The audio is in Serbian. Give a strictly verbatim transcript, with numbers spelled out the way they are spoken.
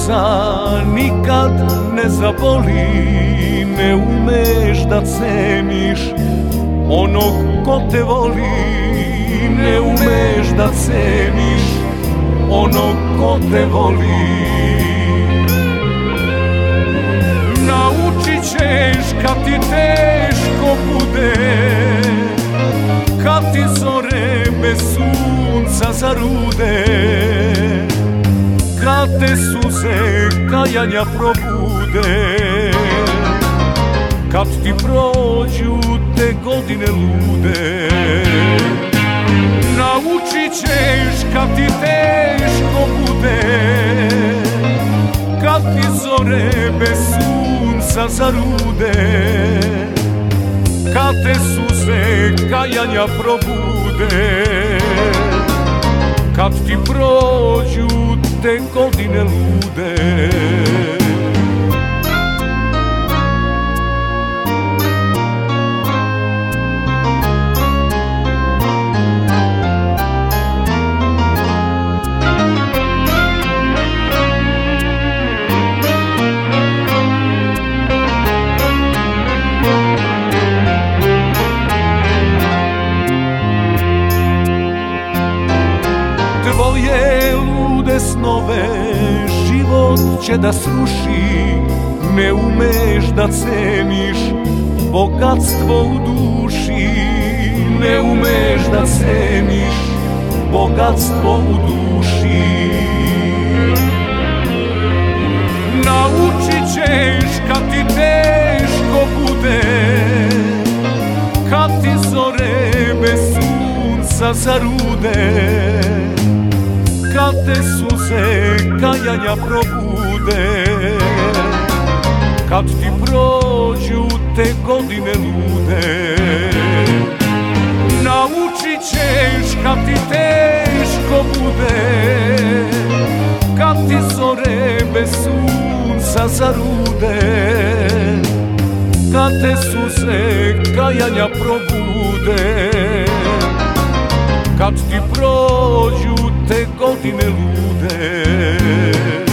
suza nikad ne zaboli, ne umeš da ceniš onog ko te voli, ne umeš da ceniš onog ko te voli. Naučit ćeš kad ti teško bude, kad ti zore bez sunca zarude, kad te suze kajanja probude, kad ti prođu te godine lude. Naučit ćeš kad ti teško bude, kad ti zore bez sunca zarude, kad te suze kajanja probude, kad ti prođu te godine lude. Tvoje lude snove život će da sruši, ne umeš da ceniš bogatstvo u duši, ne umeš da ceniš bogatstvo u duši. Naučit ćeš kad ti teško bude, kad ti zore bez sunca zarude, kad te suze kajanja probude, kad ti prođu te godine lude. Naučit ćeš kad ti teško bude, kad ti zore bez sunca zarude, kad te suze kajanja probude, kad ti prođu te godine lude.